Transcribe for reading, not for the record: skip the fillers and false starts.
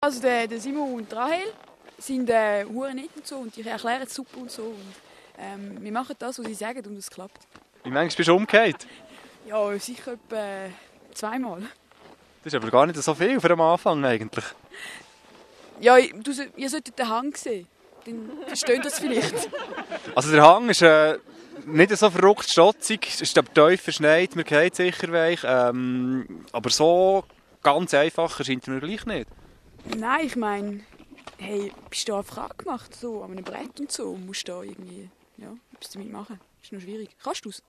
Also der Simon und Rahel sind hure nett und so und die erklären es super und so. Und, wir machen das, was sie sagen und es klappt. Wie manchmal bist du umgekehrt? Ja, sicher etwa 2-mal. Das ist aber gar nicht so viel für am Anfang eigentlich. Ja, ihr solltet den Hang sehen. Dann versteht das vielleicht. Also der Hang ist nicht so verrückt stotzig, es ist tief verschneit, man geht sicher weich. Aber so ganz einfach erscheint er mir gleich nicht. Nein, ich meine, hey, bist du einfach angemacht, so an einem Brett und so, und musst da irgendwie etwas damit machen. Das ist noch schwierig. Kannst du es?